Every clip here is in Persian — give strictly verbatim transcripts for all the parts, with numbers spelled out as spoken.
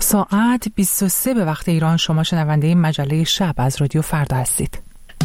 ساعت بیست و سه به وقت ایران. شما شنونده مجله شب از رادیو فردا هستید.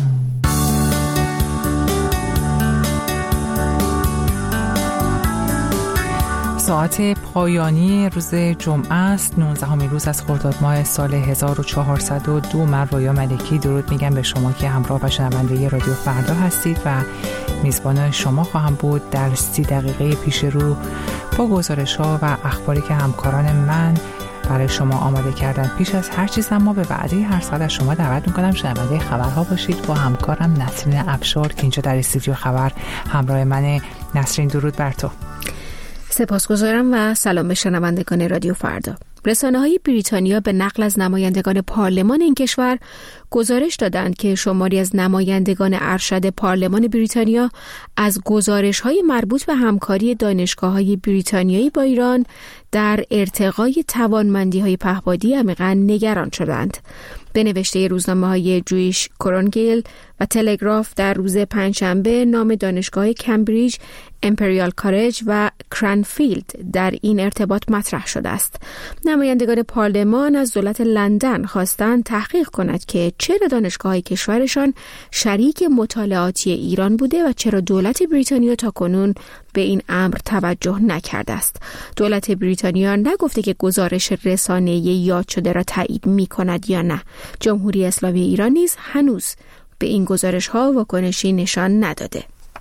ساعت پایانی روز جمعه است، نوزدهمین روز از خرداد ماه سال هزار و چهارصد و دو. من رویا ملکی درود میگم به شما که همراه و شنونده رادیو فردا هستید و میزبان شما خواهم بود در سی دقیقه پیش رو با گزارش‌ها و اخباری که همکاران من برای شما آماده کردن. پیش از هر چیز اما به وعده هر ساعت از شما دعوت میکنم شنونده خبرها باشید با همکارم نسرین افشار که اینجا در استودیو خبر همراه من. نسرین درود بر تو. سپاسگزارم و سلام به شنوندگان رادیو فردا. رسانه‌های بریتانیا به نقل از نمایندگان پارلمان این کشور گزارش دادند که شماری از نمایندگان ارشد پارلمان بریتانیا از گزارش‌های مربوط به همکاری دانشگاه‌های بریتانیایی با ایران در ارتقای توانمندی‌های پهپادی عمیقاً نگران شدند. به نوشته روزنامه‌های جویش کرونگیل و تلگراف در روز پنجشنبه نام دانشگاه کمبریج، امپریال کالج و کرانفیلد در این ارتباط مطرح شده است. نمایندگان پارلمان از دولت لندن خواستند تحقیق کند که چرا دانشگاه‌های کشورشان شریک مطالعاتی ایران بوده و چرا دولت بریتانیا تاکنون به این امر توجه نکرده است. دولت بریتانیا نگفته که گزارش رسانه‌ای یاد شده را تایید می‌کند یا نه. جمهوری اسلامی ایران نیز هنوز به این گزارش‌ها واکنشی نشان نداده.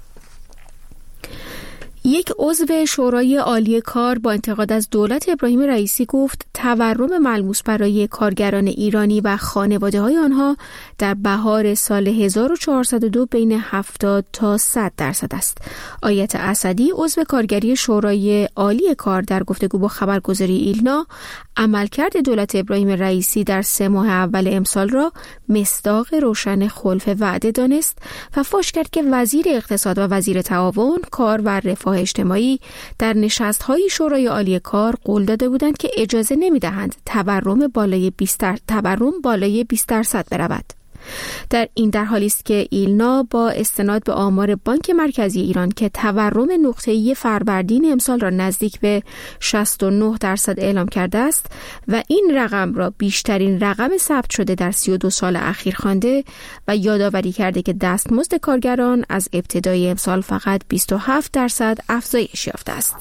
یک عضو شورای عالی کار با انتقاد از دولت ابراهیم رئیسی گفت تورم ملموس برای کارگران ایرانی و خانواده‌های آنها در بهار سال هزار و چهارصد و دو بین هفتاد تا صد درصد است. آیت اسدی عضو کارگری شورای عالی کار در گفتگو با خبرگزاری ایلنا عملکرد دولت ابراهیم رئیسی در سه ماه اول امسال را مصداق روشن خلف وعده دانست و فاش کرد که وزیر اقتصاد و وزیر تعاون، کار و رفاه اجتماعی در نشست‌های شورای عالی کار قول داده بودند که اجازه نمی‌دهند تورم بالای بیست تورم بالای بیست درصد برود. در این در حالی است که ایلنا با استناد به آمار بانک مرکزی ایران که تورم نقطه‌ای فروردین امسال را نزدیک به شصت و نه درصد اعلام کرده است و این رقم را بیشترین رقم ثبت شده در سی و دو سال اخیر خوانده و یادآوری کرده که دستمزد کارگران از ابتدای امسال فقط بیست و هفت درصد افزایش یافته است.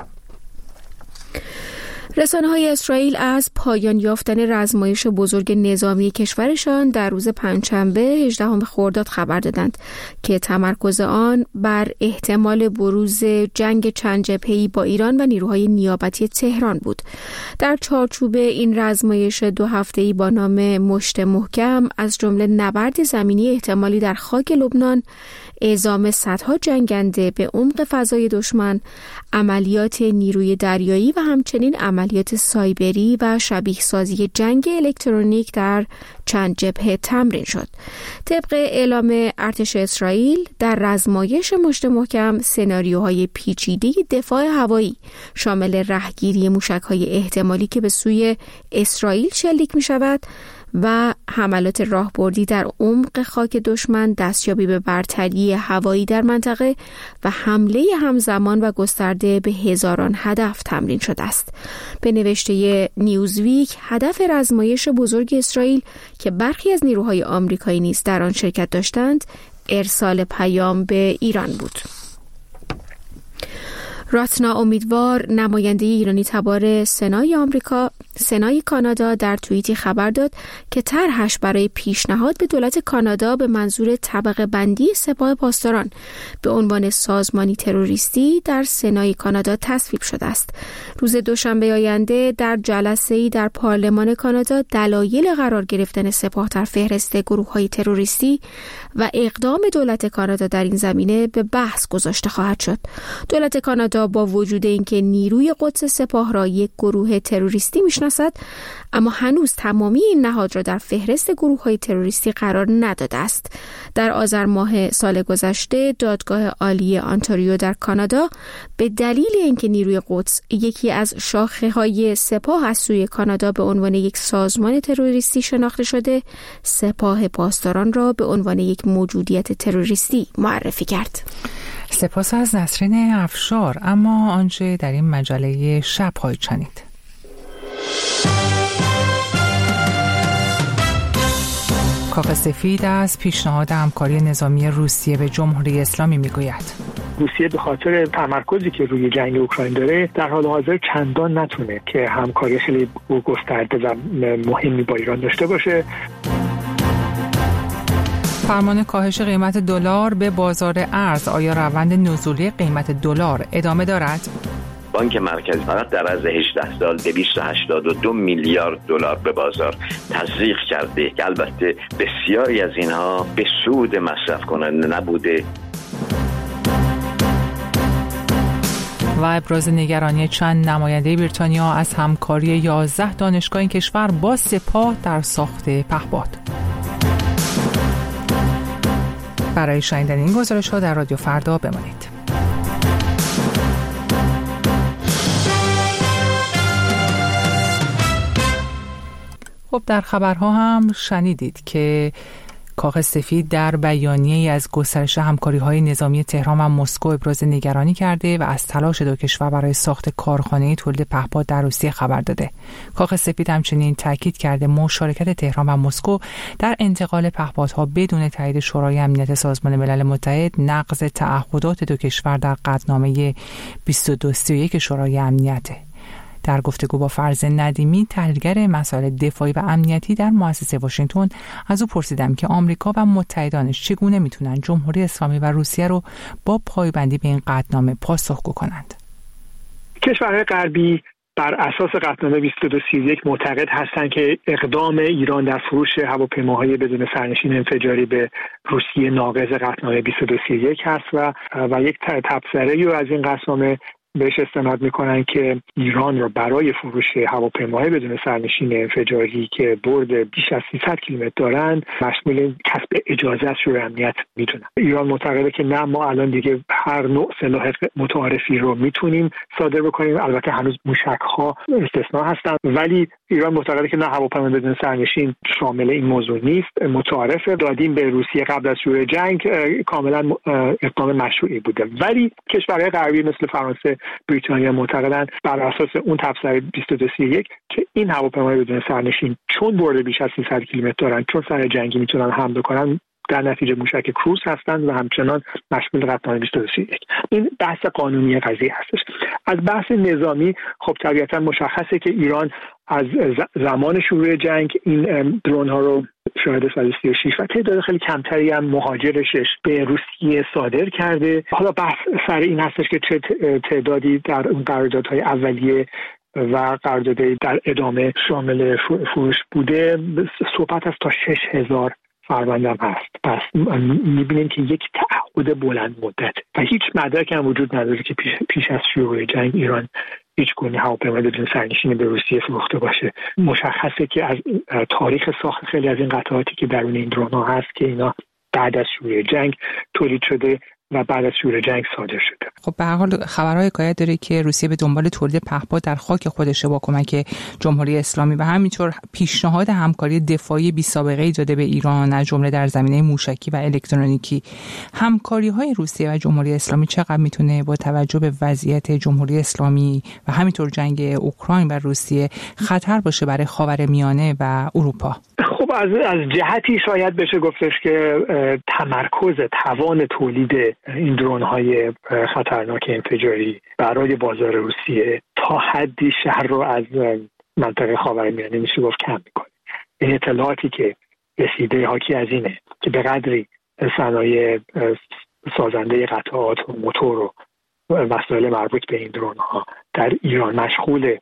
رسانه‌های اسرائیل از پایان یافتن رزمایش بزرگ نظامی کشورشان در روز پنجشنبه هجدهم خرداد خبر دادند که تمرکز آن بر احتمال بروز جنگ چند جبهه‌ای با ایران و نیروهای نیابتی تهران بود. در چارچوب این رزمایش دو هفته‌ای با نام مشت محکم از جمله نبرد زمینی احتمالی در خاک لبنان، اعزام صدها جنگنده به عمق فضای دشمن، عملیات نیروی دریایی و همچنین عملیات سایبری و شبیه سازی جنگ الکترونیک در چند جبهه تمرین شد. طبق اعلام ارتش اسرائیل در رزمایش مشت محکم سناریوهای پیچیده دفاع هوایی شامل رهگیری موشک‌های احتمالی که به سوی اسرائیل شلیک می‌شود و حملات راهبردی در عمق خاک دشمن، دستیابی به برتری هوایی در منطقه و حمله همزمان و گسترده به هزاران هدف تمرین شده است. به نوشته نیوزویک هدف رزمایش بزرگ اسرائیل که برخی از نیروهای آمریکایی نیز در آن شرکت داشتند، ارسال پیام به ایران بود. راتنا امیدوار نماینده ایرانی تبار سنای آمریکا سنای کانادا در توییتی خبر داد که طرحش برای پیشنهاد به دولت کانادا به منظور طبقه بندی سپاه پاسداران به عنوان سازمانی تروریستی در سنای کانادا تصویب شده است. روز دوشنبه آینده در جلسه‌ای در پارلمان کانادا دلایل قرار گرفتن سپاه در فهرست گروه‌های تروریستی و اقدام دولت کانادا در این زمینه به بحث گذاشته خواهد شد. دولت کانادا با وجود اینکه نیروی قدس سپاه را یک گروه تروریستی میشناسد، اما هنوز تمامی این نهاد را در فهرست گروه‌های تروریستی قرار نداده است. در آذر ماه سال گذشته دادگاه عالی آنتاریو در کانادا به دلیل اینکه نیروی قدس یکی از شاخه‌های سپاه از سوی کانادا به عنوان یک سازمان تروریستی شناخته شده، سپاه پاسداران را به عنوان یک موجودیت تروریستی معرفی کرد. سپاس از نسرین افشار. اما آنچه در این مجله شب خواهید شنید. کاخ سفید از پیشنهاد همکاری نظامی روسیه به جمهوری اسلامی میگوید. روسیه به خاطر تمرکزی که روی جنگ اوکراین داره در حال حاضر چندان نتونه که همکاری خیلی گسترده و مهمی با ایران داشته باشه. فرمان کاهش قیمت دلار به بازار ارز، آیا روند نزولی قیمت دلار ادامه دارد؟ بانک مرکزی فقط در عرض هجده سال دویست و هشتاد و دو میلیارد دلار به بازار تزریق کرده که البته بسیاری از اینها به سود مصرف کننده نبوده. و ابراز نگرانی چند نماینده بریتانیا از همکاری یازده دانشگاه این کشور با سپاه در ساخت پهپاد. برای شنیدن این گزارش ها در رادیو فردا بمانید. خب در خبرها هم شنیدید که کاخ سفید در بیانیه‌ای از گسترش همکاری‌های نظامی تهران و مسکو ابراز نگرانی کرده و از تلاش دو کشور برای ساخت کارخانه تولید پهپاد در روسیه خبر داده. کاخ سفید همچنین تاکید کرده مشارکت تهران و مسکو در انتقال پهپادها بدون تایید شورای امنیت سازمان ملل متحد نقض تعهدات دو کشور در قطعنامه بیست و دو سی و یک شورای امنیته. در گفتگو با فرزین ندیمی، تحلیلگر مسائل دفاعی و امنیتی در مؤسسه واشنگتن، از او پرسیدم که آمریکا و متحدانش چگونه میتونن جمهوری اسلامی و روسیه رو با پایبندی به این قطعنامه پاسخگو کنند. کشورهای غربی بر اساس قطعنامه بیست و دو سی و یک معتقد هستند که اقدام ایران در فروش هواپیماهای بدون سرنشین انفجاری به روسیه ناقض قطعنامه بیست و دو سی و یک هست و و یک تبصره‌ای رو از این قطعنامه بهش استناد میکنن که ایران رو برای فروش هواپیماهای بدون سرنشین انفجاری که برد بیش از سیصد کیلومتر دارند مشمول کسب اجازه از شورای امنیت میدونن. ایران معتقده که نه، ما الان دیگه هر نوع سلاح متعارفی رو میتونیم صادر بکنیم. البته هنوز موشک‌ها استثناء هستن، ولی ایران معتقده که نه، هواپیما بدون سرنشین شامل این موضوع نیست. متعارف دادیم به روسیه قبل از شروع جنگ کاملا اقدام مشروعی بوده، ولی کشورهای غربی مثل فرانسه، بریتانیا معتقدند بر اساس اون تبصره بیست و دو سی و یک که این هواپیماهای بدون سرنشین چون برد بیش از سیصد کیلومتر دارن، چون سر جنگی میتونن حمله کنن، در نتیجه موشک کروز هستند و همچنان مشمول قطعنامه بیست و دو سی و یک. این بحث قانونی قضیه هستش. از بحث نظامی خب طبیعتا مشخصه که ایران از زمان شروع جنگ این درون ها رو شاید صد و سی و شش و تعداد خیلی کمتری هم مهاجرشش به روسیه صادر کرده. حالا بحث سر این هستش که چه تعدادی در اون قراردادهای اولیه و قراردادهای در ادامه شامل فروش بوده. صحبت از تا شش هزار فروندم هست. پس میبینیم که یک تعهد بلند مدت و هیچ مدرک هم وجود نداره که پیش, پیش از شروع جنگ ایران هیچ گونه هواپیما بدون سرنشین به روسیه فروخته باشه. مشخصه که از تاریخ ساخت خیلی از این قطعاتی که درون این درون ها هست که اینا بعد از شروع جنگ تولید شده و بعد از شروع جنگ صادر شده. خب به هر حال خبرهای حکایت داره که روسیه به دنبال تولید پهپاد در خاک خودشه با کمک جمهوری اسلامی و همینطور پیشنهاد همکاری دفاعی بی سابقه‌ای داده به ایران از جمله در زمینه موشکی و الکترونیکی. همکاری‌های روسیه و جمهوری اسلامی چقدر میتونه با توجه به وضعیت جمهوری اسلامی و همینطور جنگ اوکراین و روسیه خطر باشه برای خاورمیانه و اروپا؟ خب از از جهتی شاید بشه گفتش که تمرکز توان تولید این درون‌های خطرناک انفجاری برای بازار روسیه تا حدی شهر رو از منطقه خاورمیانه میشه گفت کم میکنه. این اطلاعاتی که رسیده حاکی از اینه که به قدری صنایع سازنده قطعات و موتور و وسایل مربوط به این درون‌ها در ایران مشغول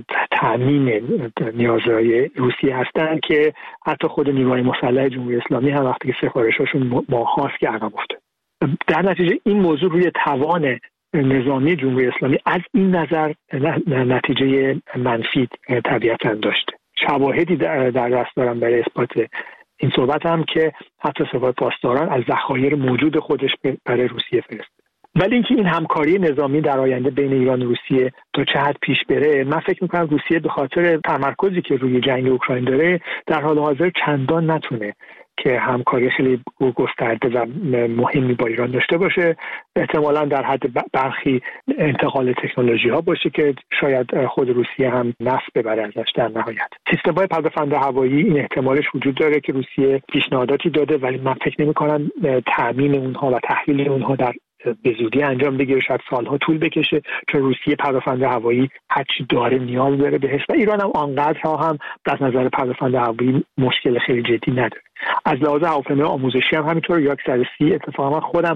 تامین نیازهای روسیه هستند که حتی خود نیروهای مسلح جمهوری اسلامی هم وقتی که سفارشاشون ماهاست که عقب افتاده. در نتیجه این موضوع روی توان نظامی جمهوری اسلامی از این نظر نتیجه منفی طبیعتاً داشته. شواهدی در دست دارم برای اثبات این صحبت هم که حتی سپاه پاسداران از ذخایر موجود خودش برای روسیه فرستاده. ولی اینکه این همکاری نظامی در آینده بین ایران و روسیه تا چه حد پیش بره، من فکر می‌کنم روسیه به خاطر تمرکزی که روی جنگ اوکراین داره در حال حاضر چندان نتونه که همکاری خیلی گسترده و مهمی با ایران داشته باشه. احتمالاً در حد برخی انتقال تکنولوژی ها باشه که شاید خود روسیه هم نفع ببره ازش در نهایت. سیستم‌های پدافند هوایی این احتمالش وجود داره که روسیه پیشنهاداتی داده، ولی من فکر نمی‌کنم تامین اونها و تحویل اونها در به زودی انجام بگیره، شاید سالها طول بکشه، چون روسیه پدافند هوایی هرچی داره نیاز داره بهش و ایران هم آنقدرها هم از نظر پدافند هوایی مشکل خیلی جدی نداره. از لحاظ هواپیمای آموزشی هم همینطور. یک صد و سی اتفاقا من خودم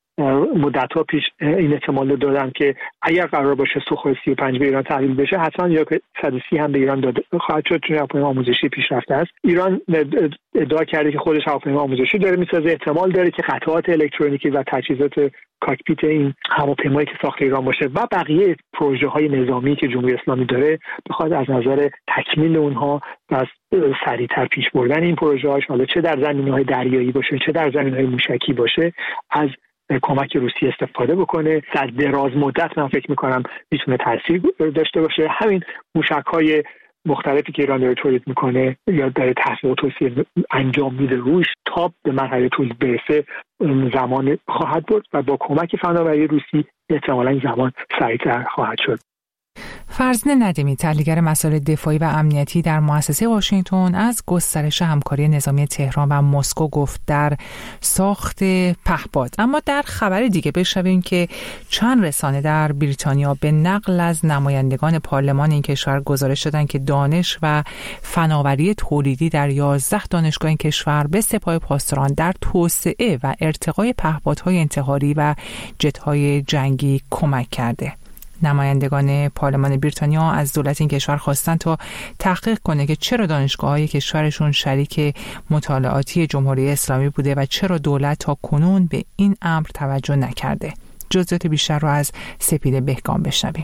مدت‌ها پیش این احتمال دادم که اگر قرار باشه سوخوی سی و پنج به ایران تحویل بشه حتما یک صد و سی هم به ایران داده خواهد شد، چون هواپیمای آموزشی پیشرفته است. ایران ادعا کرده که خودش هواپیمای آموزشی داره میسازه، احتمال داره که قطعات الکترونیکی و تجهیزات کاکپیت این هواپیمایی که ساخت ایران باشه و بقیه پروژه‌های نظامی که جمهوری اسلامی داره بخواد از نظر تکمیل اونها و سریعتر پیش بردن این پروژه‌هاش، حالا چه در زمینه‌های دریایی باشه چه در زمینه‌های موشکی باشه، از کمک روسیه استفاده بکنه. در دراز مدت من فکر میکنم میتونه تاثیر داشته باشه. همین موشک‌های مختلفی که ایران داره تولید میکنه یا داره تحقیق و توسعه انجام میده روش تا به مرحله تولید برسه زمان خواهد بود و با کمک فناوری روسی احتمالاً زمان سریعتر خواهد شد. فرزین ندیمی، تحلیلگر مسائل دفاعی و امنیتی در مؤسسه واشنگتن، از گسترش همکاری نظامی تهران و مسکو گفت در ساخت پهپاد. اما در خبر دیگه بشنویم که چند رسانه در بریتانیا به نقل از نمایندگان پارلمان این کشور گزارش دادن که دانش و فناوری تولیدی در یازده دانشگاه این کشور به سپاه پاسداران در توسعه و ارتقای پهپادهای انتحاری و جت‌های جنگی کمک کرده. نمایندگان پارلمان بریتانیا از دولت این کشور خواستن تا تحقیق کنه که چرا دانشگاه‌های کشورشون شریک مطالعاتی جمهوری اسلامی بوده و چرا دولت تا کنون به این امر توجه نکرده. جزئیات بیشتر رو از سپیده بهگام بشنویم.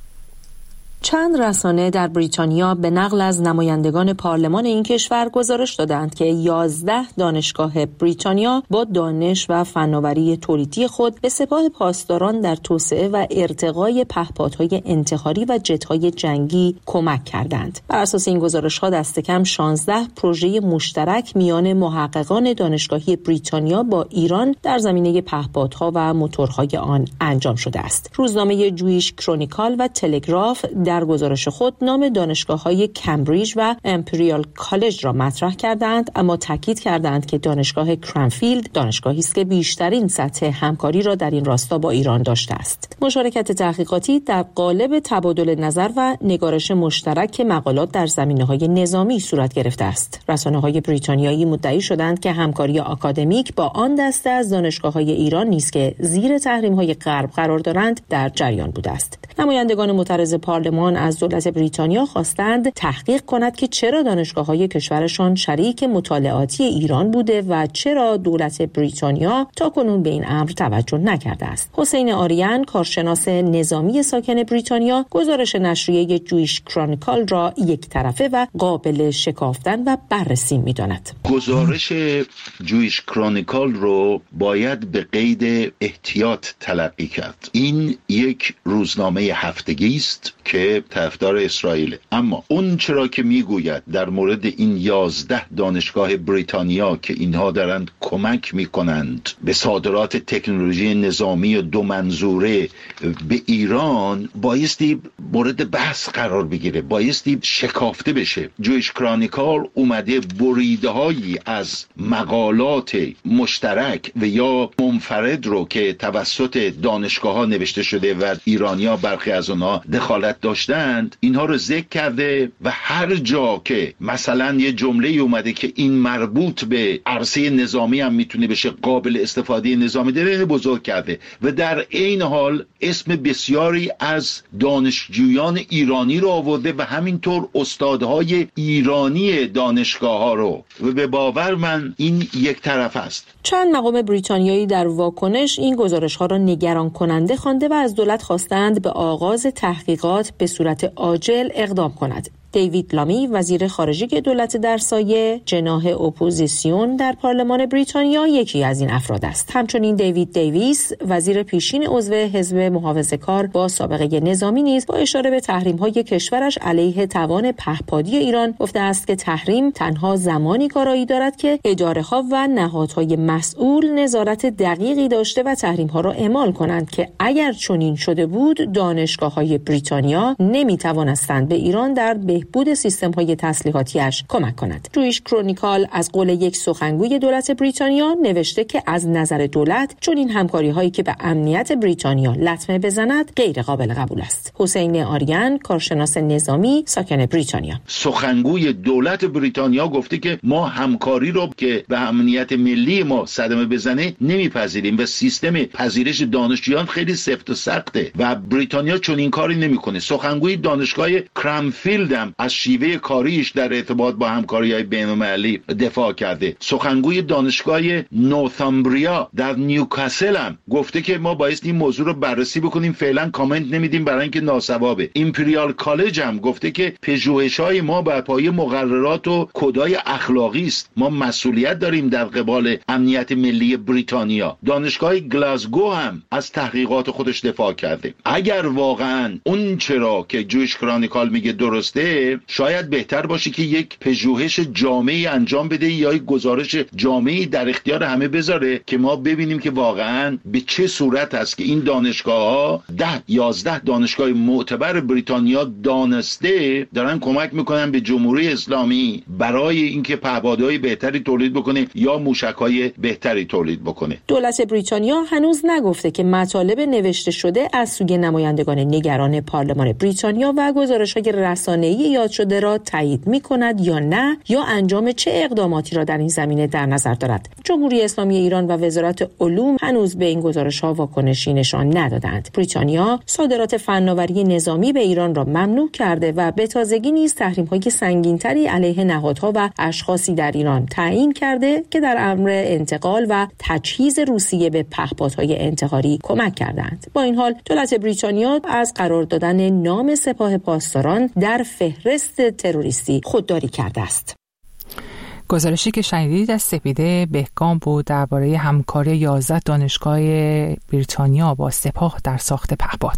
چند رسانه در بریتانیا به نقل از نمایندگان پارلمان این کشور گزارش دادند که یازده دانشگاه بریتانیا با دانش و فناوری تولیدی خود به سپاه پاسداران در توسعه و ارتقای پهپادهای انتحاری و جت‌های جنگی کمک کردند. بر اساس این گزارش‌ها دست کم شانزده پروژه مشترک میان محققان دانشگاهی بریتانیا با ایران در زمینه پهپادها و موتورهای آن انجام شده است. روزنامه جویش کرونیکال و تلگراف در گزارش خود نام دانشگاه‌های کمبریج و امپریال کالج را مطرح کردند، اما تاکید کردند که دانشگاه کرنفیلد دانشگاهی است که بیشترین سطح همکاری را در این راستا با ایران داشته است. مشارکت تحقیقاتی در قالب تبادل نظر و نگارش مشترک مقالات در زمینه‌های نظامی صورت گرفته است. رسانه‌های بریتانیایی مدعی شدند که همکاری آکادمیک با آن دسته از دانشگاه‌های ایران نیز که زیر تحریم‌های غرب قرار دارند در جریان بوده است. نمایندگان معترض پارلمان از دولت بریتانیا خواستند تحقیق کند که چرا دانشگاه‌های کشورشان شریک مطالعاتی ایران بوده و چرا دولت بریتانیا تا کنون به این امر توجه نکرده است. حسین آریان، کارشناس نظامی ساکن بریتانیا، گزارش نشریه جویش کرونیکال را یک طرفه و قابل شکافتن و بررسی می‌داند. گزارش جویش کرونیکال رو باید به قید احتیاط تلقی کرد. این یک روزنامه هفتگی است که طرفدار اسرائیل، اما اون چرا که میگوید در مورد این یازده دانشگاه بریتانیا که اینها دارند کمک میکنند به صادرات تکنولوژی نظامی دو منظوره به ایران، بایستی مورد بحث قرار بگیره، بایستی شکافته بشه. جویش کرونیکال اومده بریده هایی از مقالات مشترک و یا منفرد رو که توسط دانشگاه ها نوشته شده و ایرانیا برخی از اونها دخالت داشتند، اینها رو ذکر کرده و هر جا که مثلا یه جمله اومده که این مربوط به عرصه نظامی هم میتونه بشه، قابل استفاده نظامی داره، بزرگ کرده و در عین حال اسم بسیاری از دانشجویان ایرانی رو آورده و همینطور استادهای ایرانی دانشگاه ها رو، و به باور من این یک طرف است. چند مقام بریتانیایی در واکنش این گزارش ها را نگران کننده خوانده و از دولت خواستند به آغاز تحقیقات به صورت عاجل اقدام کند. دیوید لامی وزیر خارجه دولت در سایه، جناح اپوزیسیون در پارلمان بریتانیا یکی از این افراد است. همچنین دیوید دیویس وزیر پیشین عضو حزب محافظه‌کار با سابقه نظامی نیز با اشاره به تحریم‌های کشورش علیه توان پهپادی ایران گفته است که تحریم تنها زمانی کارایی دارد که اداره‌ها و نهادهای مسئول نظارت دقیقی داشته و تحریم‌ها را اعمال کنند که اگر چنین شده بود دانشگاه‌های بریتانیا نمی‌توانستند به ایران در بهبود سیستم‌های تسلیحاتی‌اش کمک کنند. جویش کرونیکال از قول یک سخنگوی دولت بریتانیا نوشته که از نظر دولت چنین همکاری‌هایی که به امنیت بریتانیا لطمه بزند غیر قابل قبول است. حسین آریان کارشناس نظامی ساکن بریتانیا: سخنگوی دولت بریتانیا گفته که ما همکاری رو که به امنیت ملی ما صدمه بزنه نمیپذیریم و سیستم پذیرش دانشجویان خیلی سفت و سخته و بریتانیا چون این کاری نمیکنه. سخنگوی دانشگاه کرامفیلد هم از شیوه کاریش در ارتباط با همکاری‌های بین‌المللی دفاع کرده. سخنگوی دانشگاه نورتامبریا در نیوکاسل هم گفته که ما باید این موضوع رو بررسی بکنیم، فعلا کامنت نمیدیم برای اینکه ناسوابه. ایمپریال کالج هم گفته که پژوهش‌های ما بر پایه مقررات و کدای اخلاقی است. ما مسئولیت داریم در قبال امنیت ملی بریتانیا. دانشگاه گلاسگو هم از تحقیقات خودش دفاع کرده. اگر واقعا اون چرا که جویش کرونیکال میگه درسته، شاید بهتر باشه که یک پژوهش جامعی انجام بده یا یک گزارش جامعی در اختیار همه بذاره که ما ببینیم که واقعا به چه صورت است که این دانشگاه‌ها ده یازده دانشگاه معتبر بریتانیا دانسته دارن کمک میکنن به جمهوری اسلامی برای اینکه پهپادهای بهتری تولید بکنه یا موشک‌های بهتری تولید بکنه. دولت بریتانیا هنوز نگفته که مطالب نوشته شده از سوی نمایندگان نگران پارلمان بریتانیا و گزارش‌های رسانه‌ای یاد شده را تایید می‌کند یا نه، یا انجام چه اقداماتی را در این زمینه در نظر دارد. جمهوری اسلامی ایران و وزارت علوم هنوز به این گزارش‌ها واکنشی نشان ندادند. بریتانیا صادرات فناوری نظامی به ایران را ممنوع کرده و به تازگی نیز تحریم‌های سنگین‌تری علیه نهادها و اشخاصی در ایران تعیین کرده که در امر انتقال و تجهیز روسیه به پهپادهای انتحاری کمک کردند. با این حال دولت بریتانیا از قرار دادن نام سپاه پاسداران در فهرست تروریستی خودداری کرده است. گزارشی که شنیدید از سپیده بهگام بود درباره همکاری یازده دانشگاه بریتانیا با سپاه در ساخت پهپاد.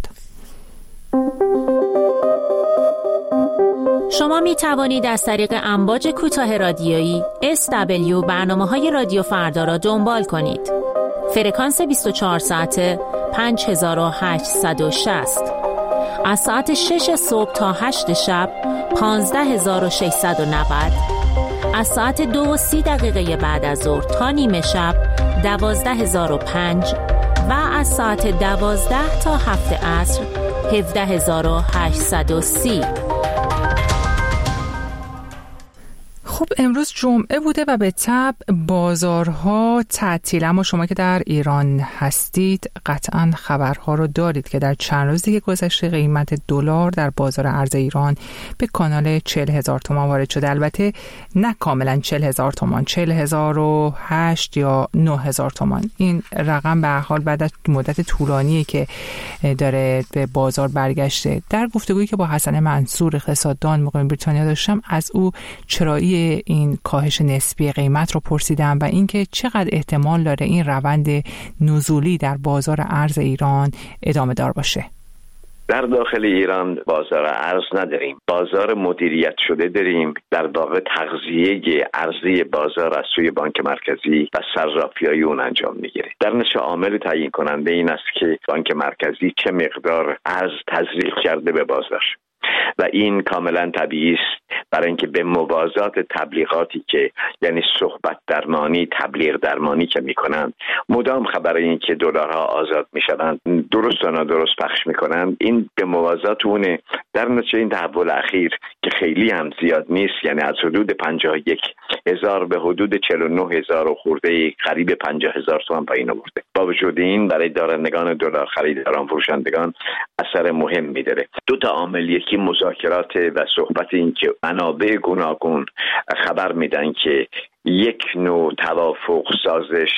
شما می توانید از طریق امواج کوتاه رادیویی اس دبلیو برنامه‌های رادیو فردا را دنبال کنید. فرکانس بیست و چهار ساعته پنج هزار و هشتصد و شصت، از ساعت شش صبح تا هشت شب پانزده هزار و ششصد و نود، از ساعت دو و سی دقیقه بعد از ظهر تا نیمه شب دوازده هزار و پنج و از ساعت دوازده تا هفت عصر هفده هزار و هشتصد و سی. خب امروز جمعه بوده و به طبع بازارها تعطیل، اما شما که در ایران هستید قطعاً خبرها رو دارید که در چند روزی که گذشته قیمت دلار در بازار ارز ایران به کانال چهل هزار تومان وارد شده. البته نه کاملا چهل هزار تومان، چهل هزار و هشت یا نه هزار تومان. این رقم به هر حال بعد از مدت طولانیه که داره به بازار برگشته. در گفتگویی که با حسن منصور اقتصاددان مقیم بریتانیا داشتم از او چرایی این کاهش نسبی قیمت رو پرسیدم و اینکه چقدر احتمال داره این روند نزولی در بازار ارز ایران ادامه دار باشه. در داخل ایران بازار ارز نداریم، بازار مدیریت شده داریم. در واقع تغذیه ارزی بازار از سوی بانک مرکزی و صرافی‌های اون انجام میگیره. در نتیجه عامل تعیین کننده این است که بانک مرکزی چه مقدار ارز تزریق کرده به بازار و این کاملا طبیعی است، برای اینکه به موازات تبلیغاتی که یعنی صحبت درمانی، تبلیغ درمانی که میکنن، مدام خبر این که دلارها آزاد میشوند درست و نادرست پخش میکنن، این به موازات اونه. در نتیجه این تحول اخیر که خیلی هم زیاد نیست، یعنی از حدود پنجاه و یک هزار به حدود چهل و نه هزار و خورده قریب پنجاه هزار تومان پایین آورده. با وجود این برای دارندگان دلار، خریداران، فروشندگان اثر مهم میداره. دو تا عامل، یکی مذاکرات و صحبت این که منابع گوناگون خبر میدن که یک نوع توافق سازش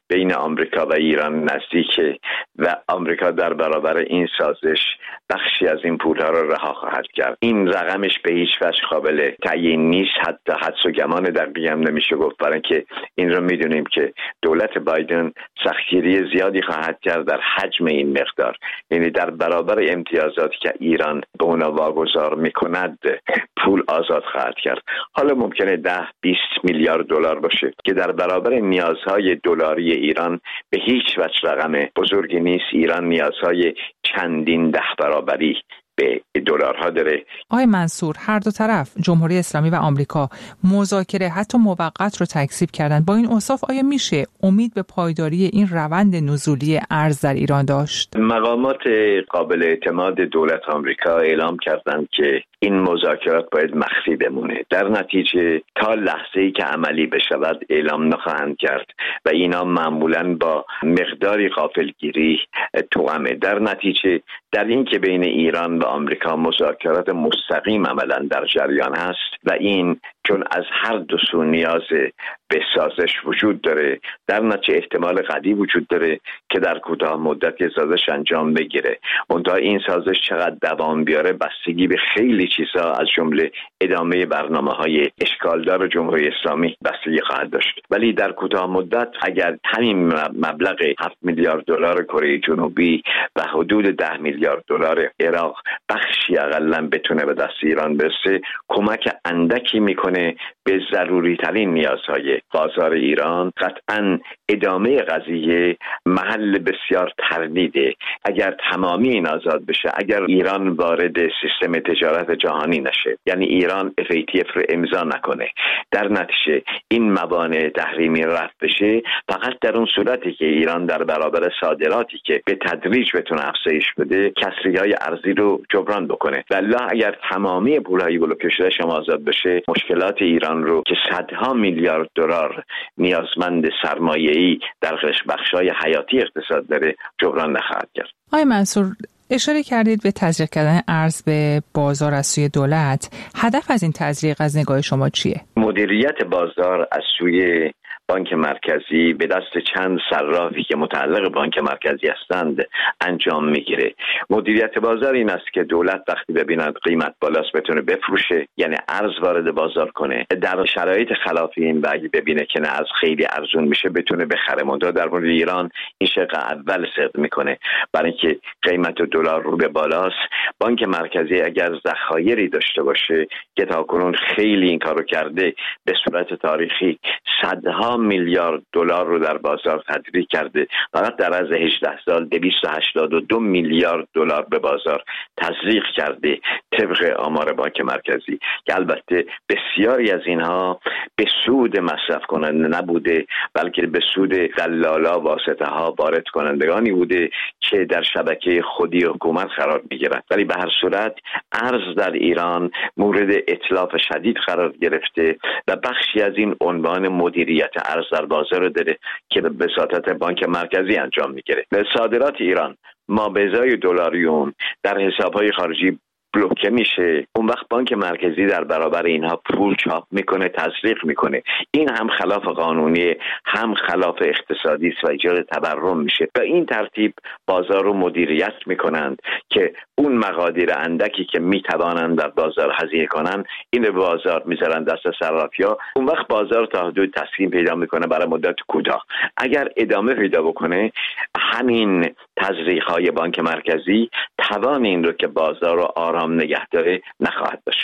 بین آمریکا و ایران نزدیکه و آمریکا در برابر این سازش بخشی از این پولها را رها خواهد کرد. این رقمش به هیچ وجه قابل تعیین نیست، حتی حدس و گمان دقیقی هم نمیشه گفت، برای اینکه این رو میدونیم که دولت بایدن سختگیری زیادی خواهد کرد در حجم این مقدار، یعنی در برابر امتیازاتی که ایران به اونا واگذار میکند پول آزاد خواهد کرد. حالا ممکنه ده بیست میلیارد دلار باشه که در برابر نیازهای دلاری ایران به هیچ وجه رقم بزرگی نیست. ایران نیازهای چندین ده برابری به دلارها داره. آقای منصور، هر دو طرف جمهوری اسلامی و آمریکا مذاکره حتی موقت رو تکذیب کردن. با این اوصاف آیا میشه امید به پایداری این روند نزولی ارز در ایران داشت؟ مقامات قابل اعتماد دولت آمریکا اعلام کردند که این مذاکرات باید مخفی بمونه. در نتیجه تا لحظه‌ای که عملی بشود اعلام نخواهند کرد و اینا معمولاً با مقداری غافلگیری توأمه. در نتیجه در این که بین ایران و آمریکا مذاکرات مستقیم عملاً در جریان هست و این چون از هر دو سو نیاز به سازش وجود داره، در نتیجه احتمال قوی وجود داره که در کوتاه مدت یه سازش انجام بگیره. منتها این سازش چقدر دوام بیاره بستگی به خیلی چیزا از جمله ادامه برنامه‌های اشکالدار جمهوری اسلامی بستگی خواهد داشت. ولی در کوتاه مدت اگر همین مبلغ هفت میلیارد دلار کره جنوبی و حدود ده میلیارد دلار عراق بخشی اقلا بتونه به دست ایران برسه، کمک اندکی میکنه به ضروری ترین نیازهای بازار ایران. قطعاً ادامه قضیه محل بسیار تردیده. اگر تمامی این آزاد بشه، اگر ایران وارد سیستم تجارت جهانی نشه، یعنی ایران اف ای تی اف رو امضا نکنه، در نتیجه این موانع تحریمی رفع بشه، فقط در اون صورتی که ایران در برابر صادراتی که به تدریج بتونه افزایش بده کسری‌های ارزی رو جبران بکنه. والله اگر تمامی پول‌های بلوکه شده شما آزاد بشه، مشکلات ایران رو که صدها میلیارد دلار نیازمند سرمایه‌ای در بخش‌های حیاتی اقتصاد داره جبران نخواهد کرد. آقای منصور، اشاره کردید به تزریق کردن ارز به بازار از سوی دولت. هدف از این تزریق از نگاه شما چیه؟ مدیریت بازار از سوی بانک مرکزی به دست چند صرافی که متعلق بانک مرکزی هستند انجام میگیره. مدیریت بازار این است که دولت وقتی ببیند قیمت بالاست بتونه بفروشه، یعنی ارز وارد بازار کنه. در شرایط خلاف این اگه ببینه که نه از خیلی ارزون میشه بتونه بخره. منتها در مورد ایران این شق اول صدق میکنه، برای اینکه قیمت دلار رو به بالاست. بانک مرکزی اگر ذخایری داشته باشه که تاکنون خیلی این کارو کرده، به صورت تاریخی صدها میلیارد دلار رو در بازار تزریق کرده. فقط در عرض هجده سال دویست و هشتاد و دو میلیارد دلار به بازار تزریق کرده طبق آمار بانک مرکزی، که البته بسیاری از اینها به سود مصرف کننده نبوده، بلکه به سود دلالا، واسطه ها، وارد کنندگانی بوده که در شبکه خودی حکومت قرار میگیرند. ولی به هر صورت ارز در ایران مورد اتلاف شدید قرار گرفته و بخشی از این عنوان مدیریت ارز در بازار داره که به وساطت بانک مرکزی انجام میگیره. صادرات ایران ما به ازای دلاریوم در حساب‌های خارجی بلوکه میشه. اون وقت بانک مرکزی در برابر اینها پول چاپ میکنه، تزریق میکنه. این هم خلاف قانونی، هم خلاف اقتصادی است و ایجاد تورم میشه. به این ترتیب بازار رو مدیریت میکنند که اون مقادیر اندکی که میتوانند در بازار هزینه کنند این رو بازار میذارن دست صرافی‌ها. اون وقت بازار تا حدود تسکین پیدا میکنه برای مدت کوتاه. اگر ادامه پیدا بکنه همین تزریق‌های بانک مرکزی توان این رو که بازار رو آرام نگه داره نخواهد داشت.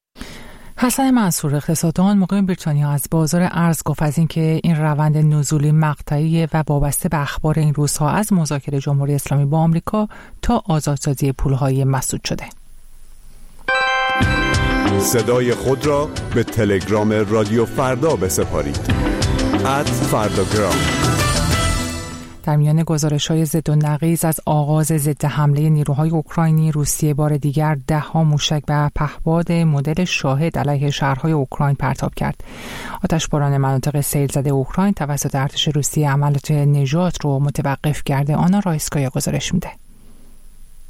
حسن منصور، اقتصاددان مقیم بریتانیا، از بازار ارز گفت از اینکه این روند نزولی مقطعی و وابسته به اخبار این روزها از مذاکره جمهوری اسلامی با آمریکا تا آزادسازی پولهای مسدود شده. صدای خود را به تلگرام رادیو فردا بسپارید. ات فرداگرام. در میان گزارش‌های ضد و نقیض از آغاز ضد حمله نیروهای اوکراینی، روسیه بار دیگر ده ها موشک و پهپاد مدل شاهد علیه شهرهای اوکراین پرتاب کرد. آتشباران مناطق سیل زده اوکراین توسط ارتش روسیه عملیات نجات رو متوقف کرده. آنا رایسکایا گزارش میده.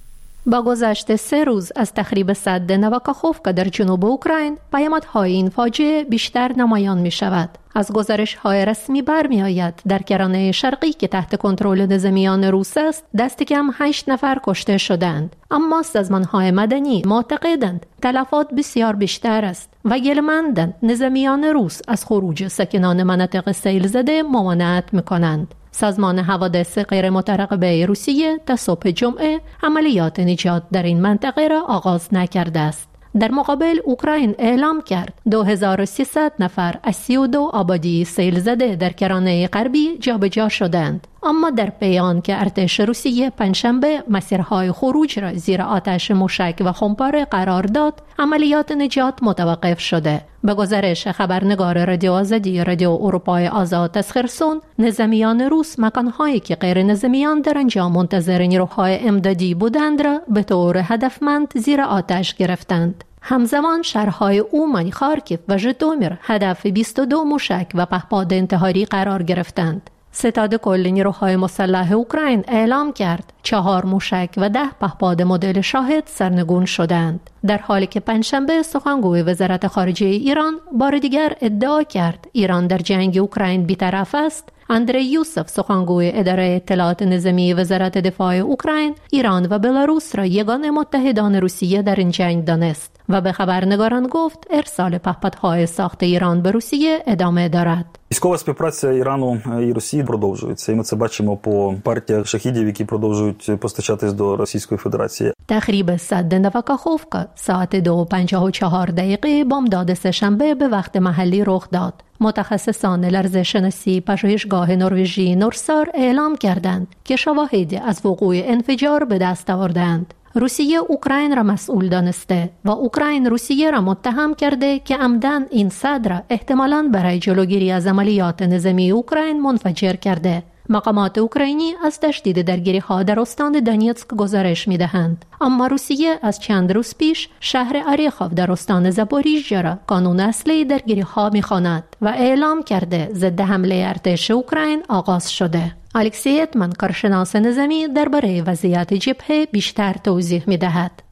با گذشت سه روز از تخریب سد نوکاخوفکا در جنوب اوکراین، پیامدهای این فاجعه بیشتر نمایان می شود. از گزارش‌های رسمی برمی آید در کرانه شرقی که تحت کنترل نظامیان روس است، دست کم هشت نفر کشته شدند. اما سازمان‌های مدنی معتقدند تلفات بسیار بیشتر است و گلمندند نظامیان روس از خروج ساکنان مناطق سیل زده ممانعت می‌کنند. سازمان حوادث غیر مترقبه روسیه تا صبح جمعه عملیات نجات در این منطقه را آغاز نکرده است. در مقابل اوکراین اعلام کرد دو هزار و سیصد نفر از سی و دو آبادی سیل زده در کرانه غربی جابجا شدند. اما در پی آن که ارتش روسیه پنجشنبه مسیرهای خروج را زیر آتش موشک و خمپاره قرار داد، عملیات نجات متوقف شده. به گزارش خبرنگار رادیو آزادی رادیو اروپای آزاد از خرسون، نظامیان روس مکانهایی که غیر نظامیان در آنجا منتظر نیروهای امدادی بودند را به طور هدفمند زیر آتش گرفتند. همزمان شهرهای اومان، خارکیف و ژیتومیر هدف بیست و دو موشک و پهپاد انتحاری قرار گرفتند. ستاد کل نیروهای مسلح اوکراین اعلام کرد چهار موشک و ده پهپاد مدل شاهد سرنگون شدند، در حالی که پنجشنبه سخنگوی وزارت خارجه ایران بار دیگر ادعا کرد ایران در جنگ اوکراین بی‌طرف است. اندری یوسف، سخنگوی اداره اطلاعات نظامی وزارت دفاع اوکراین، ایران و بلاروس را یگانه متحدان روسیه در این جنگ دانست و به خبرنگاران گفت ارسال پهپادهای ساخت ایران به روسیه ادامه دارد. Військова співпраця Ірану і Росії продовжується, і ми це бачимо по партіях шахідів, які продовжують постачатись до Російської Федерації. تخریب سد نوکاخوفکا ساعت دو و پنجاه و چهار دقیقه بامداد سه‌شنبه به وقت محلی رخ داد. متخصصان لرزش‌شناسی پژوهشگاه نروژی نورسار اعلام کردند که شواهدی از وقوع انفجار به دست آوردند. روسیه اوکراین را مسئول دانسته و اوکراین روسیه را متهم کرده که عمدن این سد را احتمالاً برای جلوگیری از عملیات نظامی اوکراین منفجر کرده. مقامات اوکراینی از تشدید درگیری‌ها در استان دانیتسک گزارش می‌دهند، اما روسیه از چند روز پیش شهر اریخوف در استان زاپوریژیا را کانون اصلی درگیری‌ها می‌خواند و اعلام کرده ضد حمله ارتش اوکراین آغاز شده. الکسی اتمن، کارشناس نظامی، درباره وضعیت جبهه بیشتر توضیح می‌دهد.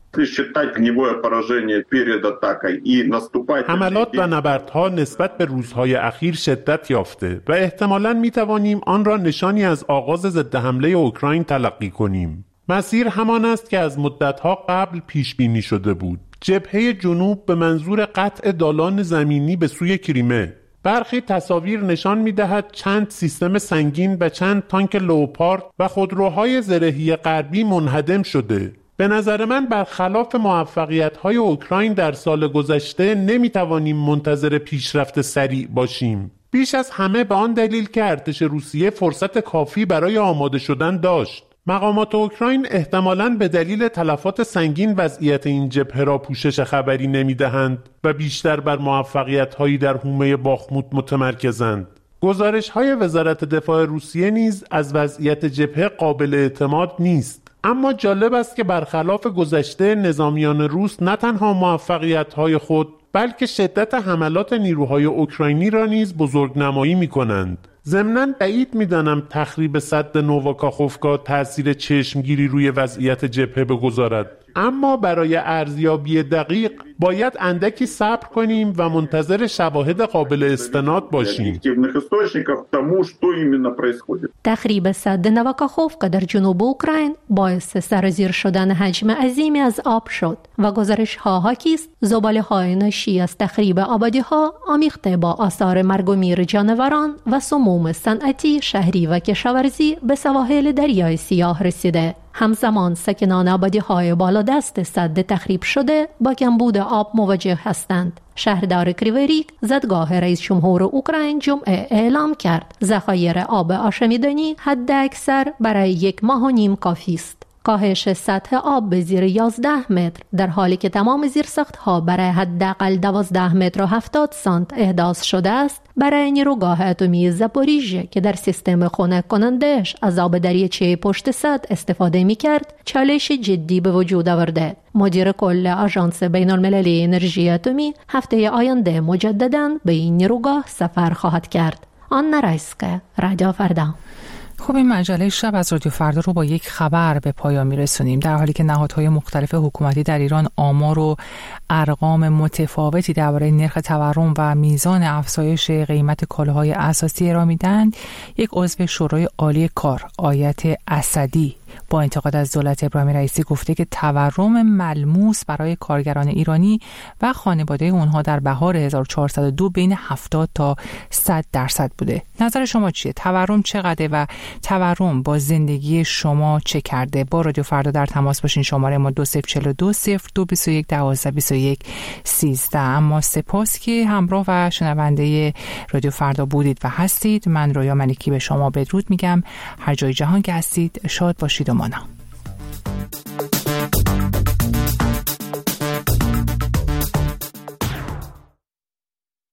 حملات و نبردها نسبت به روزهای اخیر شدت یافته و احتمالاً می‌توانیم آن را نشانی از آغاز ضد حمله اوکراین تلقی کنیم. مسیر همان است که از مدت‌ها قبل پیش بینی شده بود. جبهه جنوب به منظور قطع دالان زمینی به سوی کریمه. برخی تصاویر نشان می‌دهد چند سیستم سنگین و چند تانک لئوپارد و خودروهای زرهی غربی منهدم شده. به نظر من برخلاف موفقیت‌های اوکراین در سال گذشته نمی‌توانیم منتظر پیشرفت سریع باشیم. بیش از همه به آن دلیل که ارتش روسیه فرصت کافی برای آماده شدن داشت. مقامات اوکراین احتمالاً به دلیل تلفات سنگین وضعیت این جبهه را پوشش خبری نمی‌دهند و بیشتر بر موفقیت‌هایی در حومه باخموت متمرکزند. گزارش‌های وزارت دفاع روسیه نیز از وضعیت جبهه قابل اعتماد نیست. اما جالب است که برخلاف گذشته، نظامیان روس نه تنها موفقیت‌های خود بلکه شدت حملات نیروهای اوکراینی را نیز بزرگنمایی می‌کنند. ضمناً بعید می‌دانم تخریب سد نوکاخوفکا تأثیر چشمگیری روی وضعیت جبهه بگذارد. اما برای ارزیابی دقیق باید اندکی صبر کنیم و منتظر شواهد قابل استناد باشیم. تخریب سد نوکاخوفکا در جنوب اوکراین باعث سرازیر شدن حجم عظیمی از آب شد و گزارش‌ها حاکی است زباله‌های ناشی از تخریب آبادی‌ها آمیخته با آثار مرگ و میر جانوران و سموم صنعتی، شهری و کشاورزی به سواحل دریای سیاه رسیده. همزمان ساکنان آبادی‌های بالادست سد تخریب شده با کمبود آب مواجه هستند. شهردار کریوریک، زادگاه رئیس جمهور اوکراین، جمعه اعلام کرد ذخایر آب آشامیدنی حداکثر برای یک ماه و نیم کافی است. کاهش سطح آب به زیر یازده متر در حالی که تمام زیرساخت‌ها برای حداقل دوازده متر و هفتاد سانت احداث شده است، برای نیروگاه اتمی زاپوریژیا که در سیستم خنک کننده‌اش از آب دریاچه پشت سد استفاده می‌کرد، چالش جدی به وجود آورده. مدیر کل آژانس بین‌المللی انرژی اتمی هفته آینده مجدداً به این نیروگاه سفر خواهد کرد. آنا رایسکا، رادیو فردا. خب این مجله شب از رادیو فردا رو با یک خبر به پایان میرسونیم. در حالی که نهادهای مختلف حکومتی در ایران آمار و ارقام متفاوتی درباره نرخ تورم و میزان افزایش قیمت کالاهای اساسی ارائه میدن، یک عضو شورای عالی کار، آیت اسدی، با انتقاد از دولت ابراهیم رئیسی گفته که تورم ملموس برای کارگران ایرانی و خانواده اونها در بهار هزار و چهارصد و دو بین هفتاد تا صد درصد بوده. نظر شما چیه؟ تورم چقدره و تورم با زندگی شما چه کرده؟ با رادیو فردا در تماس باشین. شماره ما دو صفر چهل و دو صفر دو بیست و یک دوازده بیست و یک سیزده. اما سپاس که همراه و شنونده رادیو فردا بودید و هستید. من رویا ملکی به شما بدرود میگم. هر جای جهان که هستید شاد باشید و مانا.